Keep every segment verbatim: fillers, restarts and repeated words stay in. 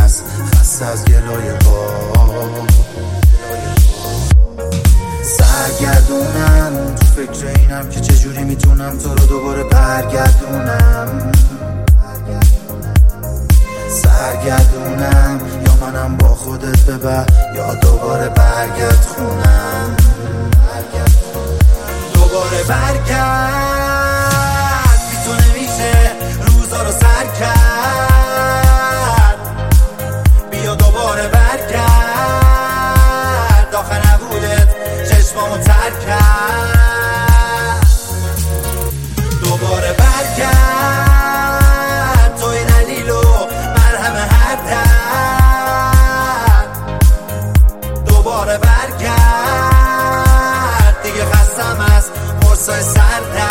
هست، خسته از گلایه ها. سرگردونم تو فکر اینم که چجوری میتونم تو رو دوباره برگردونم. سرگردونم یا منم با خودت ببر یا دوباره برگرد خونم. دوباره برگرد بی تو نمیشه روزا رو سر کرد. بیا دوباره برگرد آخه نبودت چشمامو تر کرد. دوباره برگرد توی دلیل و مرهم هر درد. دوباره برگرد دیگه خستم از قرصای سردرد.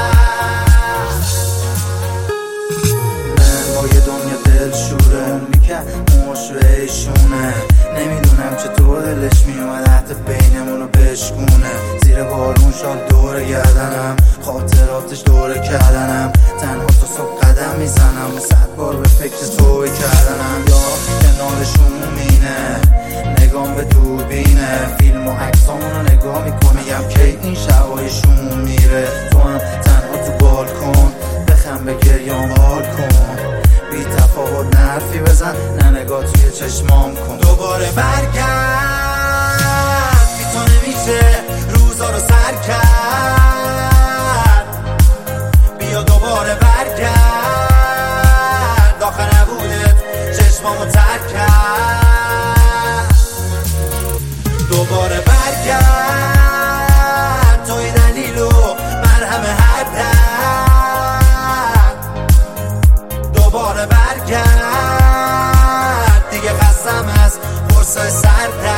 من با یه دنیا دل شوره اونی که مشوهشونه. نمیدونم چطور دلش میومد حتی بینمونو بشکونه. زیر بارون شال دوره گردنم، خاطراتش دوره کردنم. تنها تا صبح قدم میزنم و صد بار به فکر توی کردنم. یا کنارشون مینه نگام به دوربینه، فیلم و عکسامونو نگاه میکنم میگم که این شبایشون میره. تو هم تنها تو بالکن بخم به گریام حال کن. بی تفاوت نرفی بزن نه نگاه توی چشمام کن. دوباره برگرد بی تو نمیشه روزا رو سر کرد. بیا دوباره برگرد آخه نبودت چشمامو تر کرد. دوباره برگرد توی دلیل و مرهم هر درد. دوباره برگرد دیگه خستم از قرصای سردرد.